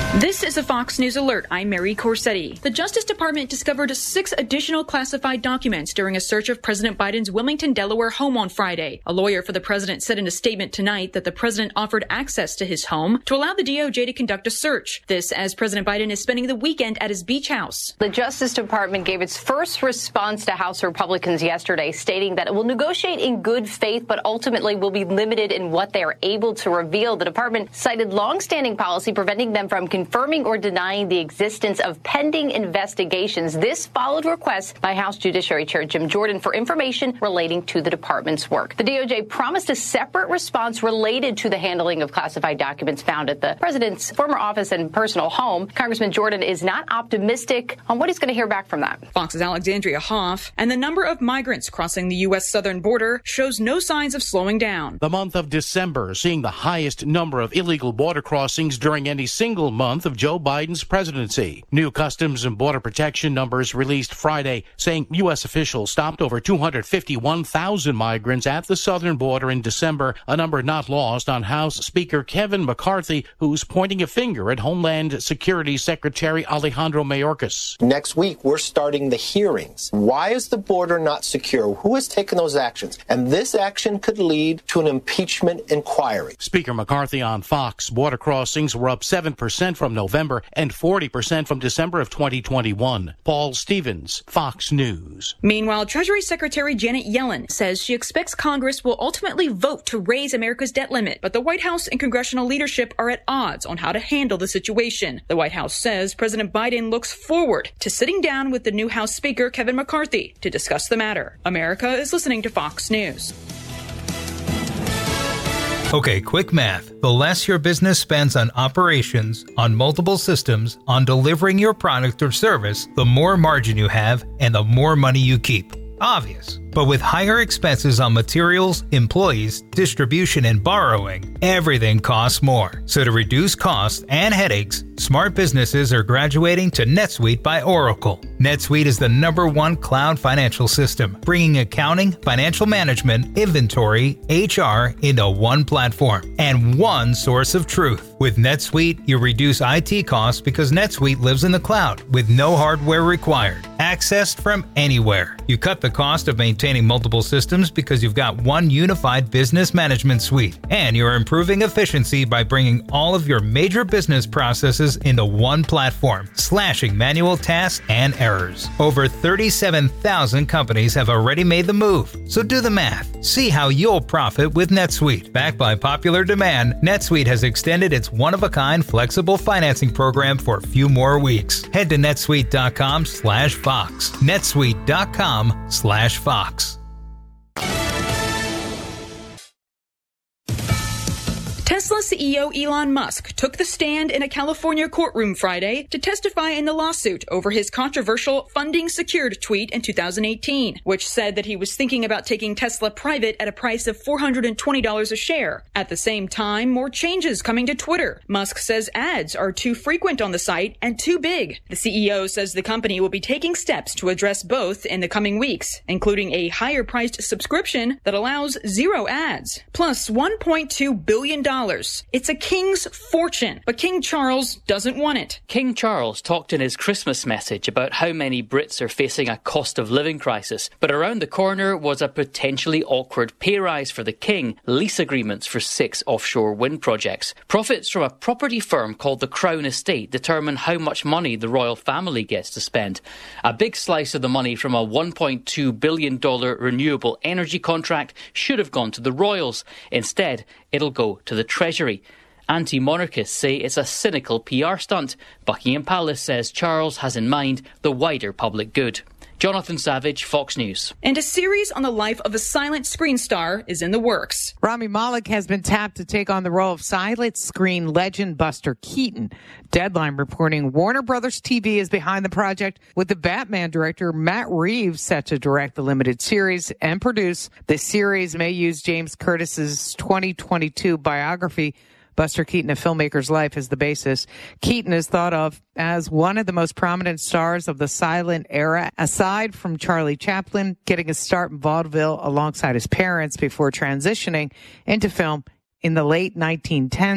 This is a Fox News Alert. I'm Mary Corsetti. The Justice Department discovered 6 additional classified documents during a search of President Biden's Wilmington, Delaware home on Friday. A lawyer for the president said in a statement tonight that the president offered access to his home to allow the DOJ to conduct a search. This as President Biden is spending the weekend at his beach house. The Justice Department gave its first response to House Republicans yesterday, stating that it will negotiate in good faith, but ultimately will be limited in what they are able to reveal. The department cited longstanding policy preventing them from confirming or denying the existence of pending investigations. This followed requests by House Judiciary Chair Jim Jordan for information relating to the department's work. The DOJ promised a separate response related to the handling of classified documents found at the president's former office and personal home. Congressman Jordan is not optimistic on what he's going to hear back from that. Fox's Alexandria Hoff, and the number of migrants crossing the U.S. southern border shows no signs of slowing down. The month of December seeing the highest number of illegal border crossings during any single month of Joe Biden's presidency. New Customs and Border Protection numbers released Friday saying U.S. officials stopped over 251,000 migrants at the southern border in December, a number not lost on House Speaker Kevin McCarthy, who's pointing a finger at Homeland Security Secretary Alejandro Mayorkas. Next week, we're starting the hearings. Why is the border not secure? Who has taken those actions? And this action could lead to an impeachment inquiry. Speaker McCarthy on Fox. Border crossings were up 7% from November and 40% from December of 2021. Paul Stevens, Fox News. Meanwhile, Treasury Secretary Janet Yellen says she expects Congress will ultimately vote to raise America's debt limit, but the White House and congressional leadership are at odds on how to handle the situation. The White House says President Biden looks forward to sitting down with the new House Speaker Kevin McCarthy to discuss the matter. America is listening to Fox News. Okay, quick math. The less your business spends on operations, on multiple systems, on delivering your product or service, the more margin you have and the more money you keep. Obvious. But with higher expenses on materials, employees, distribution, and borrowing, everything costs more. So to reduce costs and headaches, smart businesses are graduating to NetSuite by Oracle. NetSuite is the #1 cloud financial system, bringing accounting, financial management, inventory, HR into one platform and one source of truth. With NetSuite, you reduce IT costs because NetSuite lives in the cloud with no hardware required, accessed from anywhere. You cut the cost of maintaining multiple systems because you've got one unified business management suite, and you're improving efficiency by bringing all of your major business processes into one platform, slashing manual tasks and errors. Over 37,000 companies have already made the move, so do the math. See how you'll profit with NetSuite. Backed by popular demand, NetSuite has extended its one-of-a-kind flexible financing program for a few more weeks. Head to netsuite.com/Fox. netsuite.com/Fox. Tesla CEO Elon Musk took the stand in a California courtroom Friday to testify in the lawsuit over his controversial funding secured tweet in 2018, which said that he was thinking about taking Tesla private at a price of $420 a share. At the same time, more changes coming to Twitter. Musk says ads are too frequent on the site and too big. The CEO says the company will be taking steps to address both in the coming weeks, including a higher-priced subscription that allows 0 ads, plus $1.2 billion. It's a king's fortune, but King Charles doesn't want it. King Charles talked in his Christmas message about how many Brits are facing a cost of living crisis, but around the corner was a potentially awkward pay rise for the king, lease agreements for 6 offshore wind projects. Profits from a property firm called the Crown Estate determine how much money the royal family gets to spend. A big slice of the money from a $1.2 billion renewable energy contract should have gone to the royals. Instead, it'll go to the Treasury. Anti-monarchists say it's a cynical PR stunt. Buckingham Palace says Charles has in mind the wider public good. Jonathan Savage, Fox News. And a series on the life of a silent screen star is in the works. Rami Malek has been tapped to take on the role of silent screen legend Buster Keaton. Deadline reporting Warner Brothers TV is behind the project, with the Batman director Matt Reeves set to direct the limited series and produce. The series may use James Curtis's 2022 biography, Buster Keaton, A Filmmaker's Life, as the basis. Keaton is thought of as one of the most prominent stars of the silent era, aside from Charlie Chaplin, getting a start in vaudeville alongside his parents before transitioning into film in the late 1910s.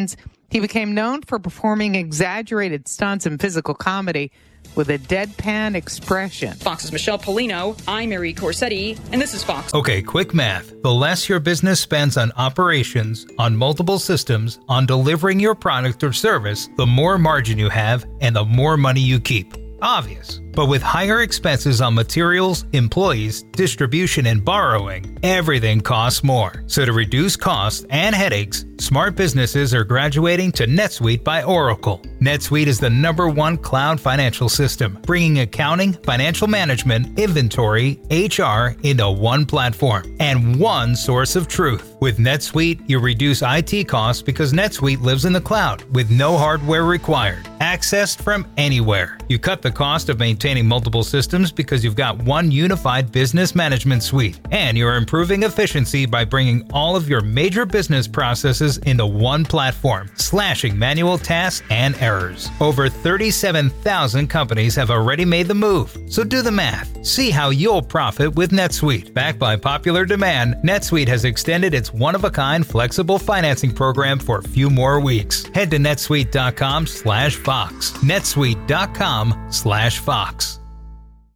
He became known for performing exaggerated stunts in physical comedy with a deadpan expression. Fox's Michelle Polino, I'm Mary Corsetti, and this is Fox. Okay, quick math. The less your business spends on operations, on multiple systems, on delivering your product or service, the more margin you have and the more money you keep. Obvious. But with higher expenses on materials, employees, distribution, and borrowing, everything costs more. So to reduce costs and headaches, smart businesses are graduating to NetSuite by Oracle. NetSuite is the #1 cloud financial system, bringing accounting, financial management, inventory, HR into one platform and one source of truth. With NetSuite, you reduce IT costs because NetSuite lives in the cloud with no hardware required, accessed from anywhere. You cut the cost of maintaining multiple systems because you've got one unified business management suite, and you're improving efficiency by bringing all of your major business processes into one platform, slashing manual tasks and errors. Over 37,000 companies have already made the move, so do the math. See how you'll profit with NetSuite. Backed by popular demand, NetSuite has extended its one-of-a-kind flexible financing program for a few more weeks. Head to netsuite.com/Fox. netsuite.com/Fox.